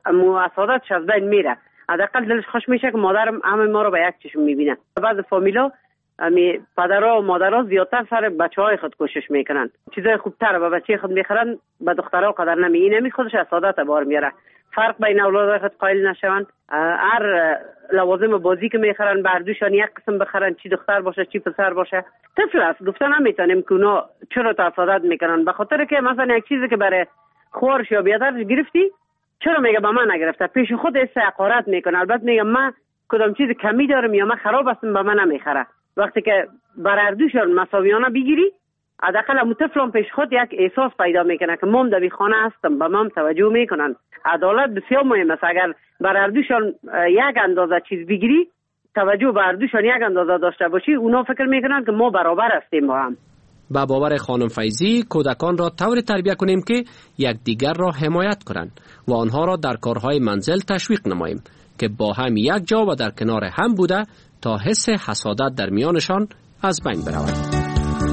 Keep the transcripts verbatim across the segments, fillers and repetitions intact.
مو حسادتش از بین میره. حداقل دلش خوش میشه که مادرم همه ما رو به یک چشم میبینه. بعض فامیلا امی پدرها و مادرها زیادتر سر بچهای خود کوشش میکنن، چیزای خوبتر به بچه خود میخرن، به دخترها قدر نمی. این نمی خودش حسادت بار میاره. فرق بین اولاد خود قائل نشوند. هر لوازم بازی که میخرن بردوشان یک قسم بخرن، چی دختر باشه چی پسر باشه. طفل است، گفتن نمیتونیم که اونا چرا حسادت میکنن، به خاطر که مثلا یک چیزی که برای خوارش یا بیادرش گرفتی چرا میگه به من نگرفته، پیش خود است حقارت میکنه. البته میگه من کدام چیز کمی دارم یا من خراب هستم به من نمیخره. وقتی که بر دوشان مساویانه بگیری، حداقل هم طفلان پیش خود یک احساس پیدا میکنه که مام در بی خانه هستم، به مام توجه میکنن. عدالت بسیار مهم است. اگر بر دوشان یک اندازه چیز بگیری، توجه بر دوشان یک اندازه داشته باشی، اونا فکر میکنن که ما برابر هستیم با هم. با باور خانم فیضی، کودکان را طوری تربیت کنیم که یکدیگر را حمایت کنند و آنها را در کارهای منزل تشویق نماییم که با هم یک جا و در کنار هم بوده تا حس حسادت در میانشان از بین برود.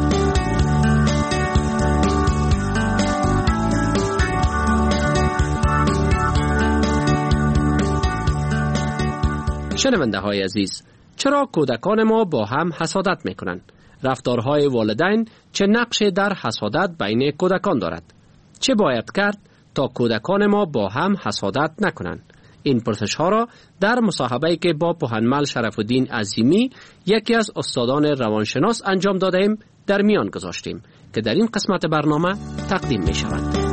شنونده های عزیز، چرا کودکان ما با هم حسادت می کنند؟ رفتارهای والدین چه نقشی در حسادت بین کودکان دارد؟ چه باید کرد تا کودکان ما با هم حسادت نکنند؟ این پرسش ها را در مصاحبه‌ای که با پوهنمل شرف الدین عظیمی، یکی از استادان روانشناس انجام دادیم در میان گذاشتیم که در این قسمت برنامه تقدیم می شود.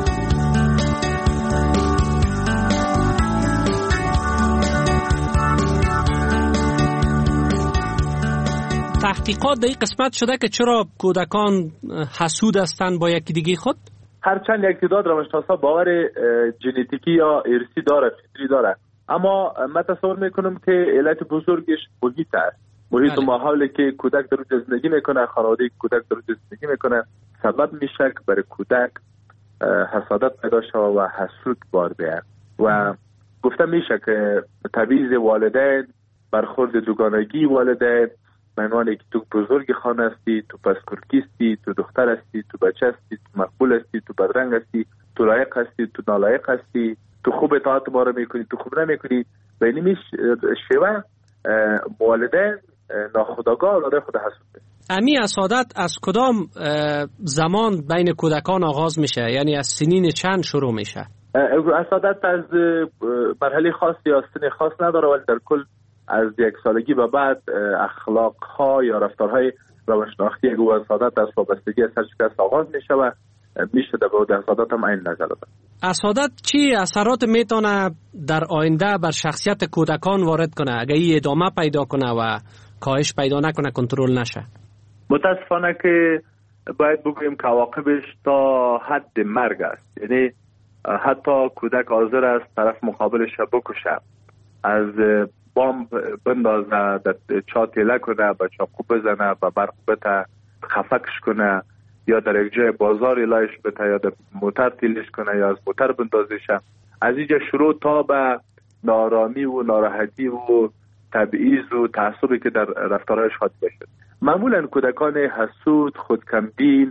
تحقیقات در این قسمت شده که چرا کودکان حسود هستند با یکی دیگه خود؟ هرچند یک تعداد روانشناسا باور ژنتیکی یا ارثی داره، فطری داره، اما من تصور میکنم که علت بزرگش محیط است. محیط و ماحولی که کودک در اونجا زندگی میکنه، خانواده‌ای که کودک در اونجا زندگی میکنه، سبب میشه که برای کودک حسادت پیدا شود و حسود بار بیاد. و گفته میشه که تبعیض والدین، برخورد دوگانگی والدین، معنی که تو بزرگ خانه هستی، تو پسکورکی هستی، تو دختر هستی، تو بچه هستی، تو مقبول هستی، تو بدرنگ هستی، تو لایق هستی، تو نالایق هستی، تو خوب اطاعت ما رو میکنی، تو خوب نمیکنی. و این میش شیوه والدین ناخودآگاه اولاد خود حسود میکنه. امی حسادت از کدام زمان بین کودکان آغاز میشه؟ یعنی از سنین چند شروع میشه؟ حسادت از مرحله خاص یا سن خاص نداره، ولی در کل از یک سالگی به بعد اخلاق ها یا رفتارهای روانشناختی گو حسادت از وابستگی سرشکست آغاز میشه و میشه در بعد حسادت هم این نظر داد. حسادت چی اثرات میتونه در آینده بر شخصیت کودکان وارد کنه اگه این ادامه پیدا کنه و کاهش پیدا نکنه، کنترل نشه؟ متاسفانه که باید بگوییم که عواقبش تا حد مرگ است. یعنی حتی کودک حاضر است طرف مقابلش بکشه، از بامب بندازه، در چا تیله کنه، با چاقو بزنه، با برق بته، خفکش کنه، یا در یک جای بازار لایش بته، یا در موتر تیلش کنه، یا از موتر بندازشه. از اینجا شروع تا به نارامی و ناراحتی و تبعیض و تعصبی که در رفتارهایش خاطر بشه. معمولا کودکان حسود، خودکمبین،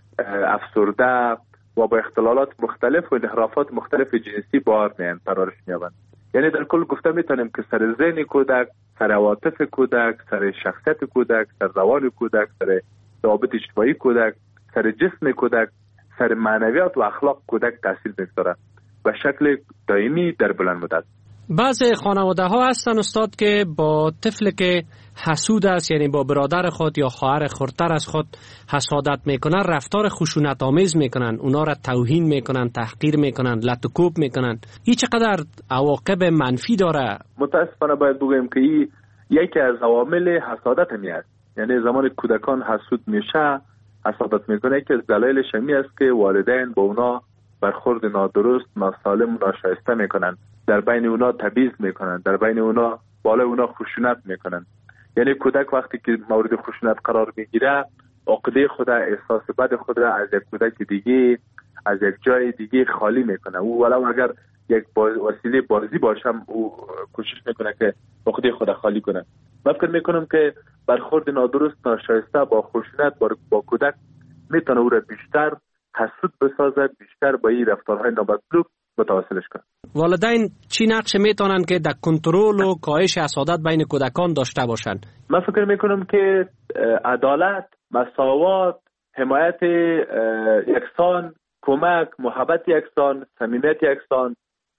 افسرده و با اختلالات مختلف و انحرافات مختلف جنسی بار میان پرورش میابند. یعنی در کل گفته میتونیم که سر ذهن کودک، سر عواطف کودک، سر شخصیت کودک، سر روان کودک، سر ضوابط اجتماعی کودک، سر جسم کودک، سر معنویات و اخلاق کودک تاثیر میگذاره و شکل دائمی در بلند مدت. بعضی خانواده ها هستن استاد که با طفل که حسود است، یعنی با برادر خود یا خواهر خردتر از خود حسادت میکنن، رفتار خشونت آمیز میکنن، اونا را توهین میکنن، تحقیر میکنن، لط و کوب میکنن. این چقدر عواقب منفی داره؟ متاسفانه باید بگویم که این یکی از عوامل حسادت می است. یعنی زمان کودکان حسود میشه، حسادت میکنه، که از دلایلش می است که والدین با اونا برخورد نادرست، ناسالم و ناشایسته میکنن، در بین اونا تبعیض میکنن، در بین اونا بالا اونا خشونت میکنن. یعنی کودک وقتی که مورد خشونت قرار میگیره، عقده خود، احساس بد خود را از یک کودک دیگه، از یک جای دیگه خالی میکنه. او ولو اگر یک وسیله بازی باشم، او کوشش میکنه که عقده خود خالی کنه. من فکر میکنم که برخورد نادرست، ناشایسته با خشونت با کودک میتونه او را بیشتر حسود بسازد، بیشتر با این رفتارهای نامطلوب متواصلش کنن. والدین چی نقش میتونن که در کنترل و کاهش حسادت بین کودکان داشته باشند؟ من فکر میکنم که عدالت، مساوات، حمایت یکسان، کمک، محبت یکسان، صمیمیت یکسان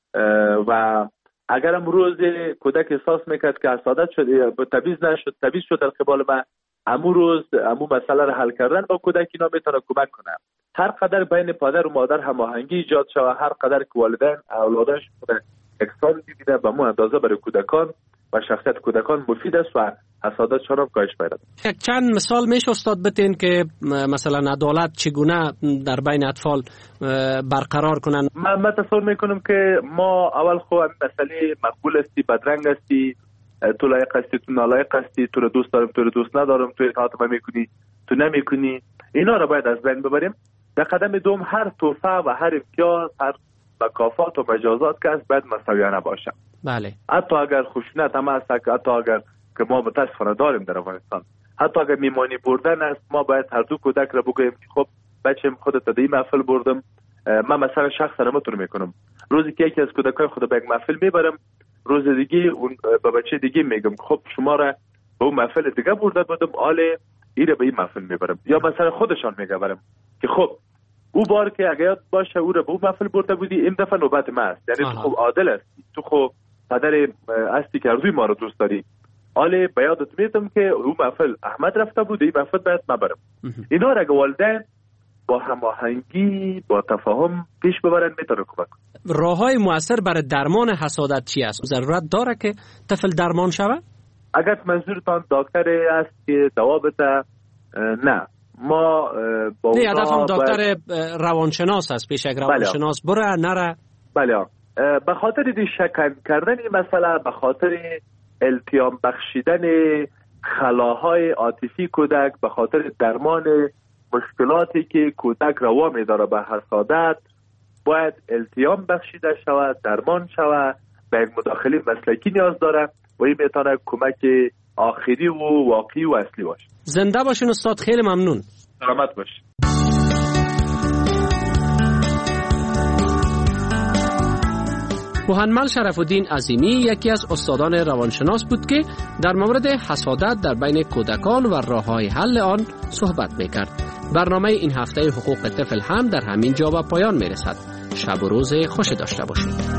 و اگر امروز کودک احساس میکرد که حسادت شد یا تبعیض نشد، تبعیض شد در قبال من، امو روز امو مسئله را حل کردن با کودک اینا میتونه کمک کنه. هر قدر بین پدر و مادر هماهنگی ایجاد شود، هر قدر که والدین اولادش خود یکسان ببینه، به مو اندازه برای کودکان و شخصیت کودکان مفید است و حسادت شان هم کاهش پیدا کنه. یک چند مثال میشه استاد بتین که مثلا عدالت چگونه در بین اطفال برقرار کنن؟ من, من تصور میکنم که ما اول خو مسئله مقبول استی، بدرنگ استی، تو لایق هستی، تو نالایق هستی، تو رو دوست دارم، تو رو دوست ندارم، تو اطاعت من میکنی، تو نمیکنی، اینا رو باید از بین ببریم. در قدم دوم هر توفه و هر امتیاز، هر مکافات و مجازات که است باید مساویانه باشه. بله. حتی اگر خشونت هم است، حتی اگر که ما متاسفانه داریم در افغانستان، حتی اگر میمانی بردن است، ما باید هر دو کودک را بگوییم که خب بچه‌م خودت در این محفل بردم، من مثلا شخصا نمیتونم میکنم، روزی که یکی از کودکای خود به یک محفل میبرم، روز دیگه اون به بچه دیگه میگم خب شما را به اون محفل دیگه برده بودم، آله ایره به این محفل میبرم. یا مثلا خودشان میگم که خب او بار که اگه یاد باشه او را به اون محفل برده بودی، این دفعه نوبت ما است. یعنی تو خب عادل است، تو خب پدر هستی که ارزوی ما رو دوست داری، آله به یادت میتم که اون محفل احمد رفته بود، این محفل باید ما برم. اینا را اگه والدین با هماهنگی، با تفاهم پیش ببرن میتونه کمک کنه. راههای مؤثر برای درمان حسادت چی است؟ ضرورت داره که طفل درمان شود؟ اگر منظورتان دکتر است که دوا بده، نه، ما با نه هدفم دکتر روانشناس است، پیش یک روانشناس بره نره. بله، به خاطر دی شکن کردن این مسئله، به خاطر التیام بخشیدن خلاهای عاطفی کودک، به خاطر درمان مشکلاتی که کودک روا می‌داره به حسادت، باید التیام بخشیده شود، درمان شود، به یک مداخله مسلکی نیاز داره و این میتونه کمک آخری و واقعی و اصلی باشه. زنده باشین استاد، خیلی ممنون. سلامت باشین. محمد شرف الدین عظیمی یکی از استادان روانشناس بود که در مورد حسادت در بین کودکان و راه‌های حل آن صحبت می‌کرد. برنامه این هفته حقوق طفل هم در همین جا به پایان می‌رسد. شب و روز خوش داشته باشید.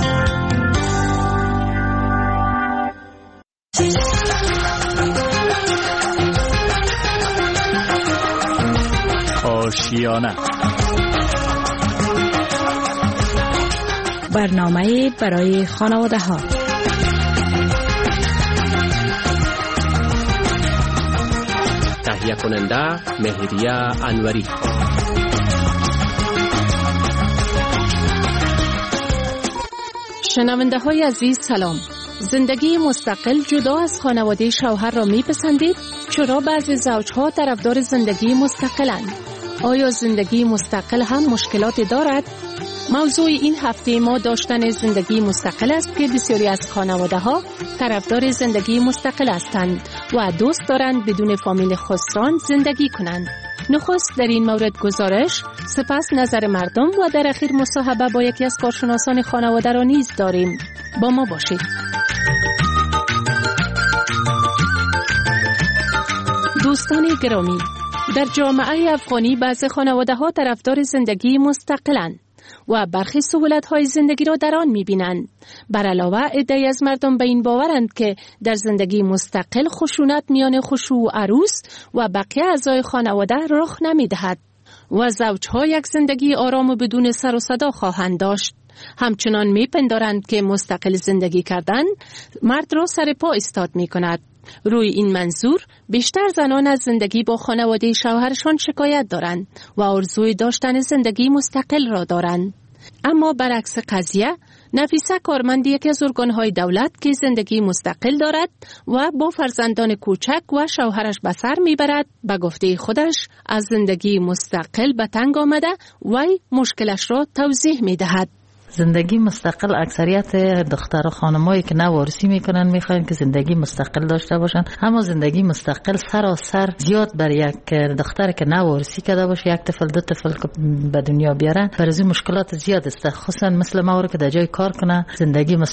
آشیانه، برنامه برای خانواده ها. تهیه کننده مهریه انوری. شنونده های عزیز سلام. زندگی مستقل جدا از خانواده شوهر را می پسندید؟ چرا بعضی زوجها طرفدار زندگی مستقلند؟ آیا زندگی مستقل هم مشکلاتی دارد؟ موضوع این هفته ما داشتن زندگی مستقل است که بسیاری از خانواده ها طرفدار زندگی مستقل هستند و دوست دارند بدون فامیل خسران زندگی کنند. نخست در این مورد گزارش، سپس نظر مردم و در اخیر مصاحبه با یکی از کارشناسان خانواده را نیز داریم. با ما باشید. دوستان گرامی، در جامعه افغانی بعضی خانواده ها طرفدار زندگی مستقلند و برخی سهولت‌های زندگی را در آن می‌بینند. بر علاوه عده‌ای از مردم به این باورند که در زندگی مستقل خشونت میان خشوع و عروس و بقیه اعضای خانواده رخ نمی‌دهد و زوج‌ها یک زندگی آرام و بدون سر و صدا خواهند داشت. همچنان می‌پندارند که مستقل زندگی کردن مرد را سر پا ایستاد می‌کند. روی این منظور بیشتر زنان از زندگی با خانواده شوهرشان شکایت دارند و آرزوی داشتن زندگی مستقل را دارند. اما برعکس قضیه، نفیسه کارمند یکی از ارگان‌های دولت که زندگی مستقل دارد و با فرزندان کوچک و شوهرش به سر میبرد، به گفته خودش از زندگی مستقل به تنگ آمده و مشکلش را توضیح میدهد. زندگی مستقل اکثریت دختر و خانمایی که نوارسی میکنن میخواین که زندگی مستقل داشته باشن، اما زندگی مستقل سراسر زیاد بر یک دختر که نوارسی کرده باشه یک طفل دو طفل که به دنیا بیارن، برای مشکلات زیاد است. خصوصا مثل ما که در جای کار کنه زندگی